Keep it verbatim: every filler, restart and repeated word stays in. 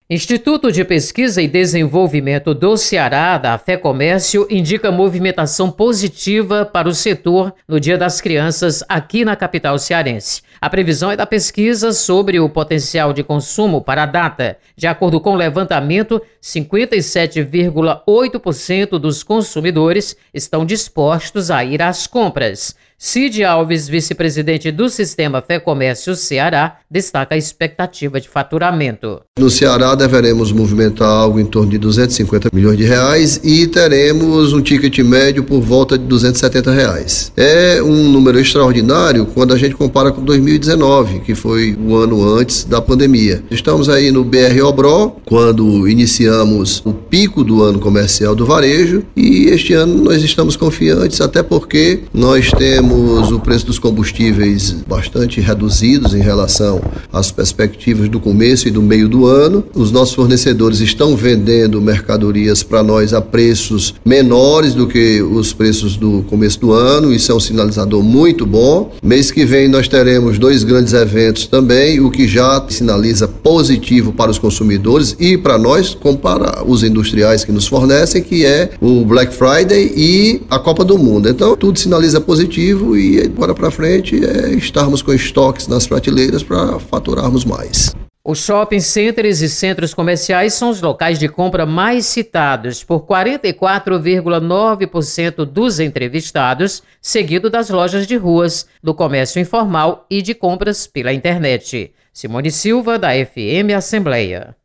Instituto de Pesquisa e Desenvolvimento do Ceará, da FEComércio, indica movimentação positiva para o setor no Dia das Crianças aqui na capital cearense. A previsão é da pesquisa sobre o potencial de consumo para a data. De acordo com o levantamento, cinquenta e sete vírgula oito por cento dos consumidores estão dispostos a ir às compras. Cid Alves, vice-presidente do Sistema FEComércio Ceará, destaca a expectativa de faturamento. No Ceará deveremos movimentar algo em torno de duzentos e cinquenta milhões de reais e teremos um ticket médio por volta de duzentos e setenta reais. É um número extraordinário quando a gente compara com dois mil e dezenove, que foi o ano antes da pandemia. Estamos aí no B R Obró, quando iniciamos o pico do ano comercial do varejo, e este ano nós estamos confiantes, até porque nós temos o preço dos combustíveis bastante reduzidos em relação às perspectivas do começo e do meio do ano. Os nossos fornecedores estão vendendo mercadorias para nós a preços menores do que os preços do começo do ano. Isso é um sinalizador muito bom. Mês que vem nós teremos dois grandes eventos também, o que já sinaliza positivo para os consumidores e para nós, como para os industriais que nos fornecem, que é o Black Friday e a Copa do Mundo. Então tudo sinaliza positivo e agora para frente é estarmos com estoques nas prateleiras para faturarmos mais. Os shopping centers e centros comerciais são os locais de compra mais citados por quarenta e quatro vírgula nove por cento dos entrevistados, seguido das lojas de ruas, do comércio informal e de compras pela internet. Simone Silva, da F M Assembleia.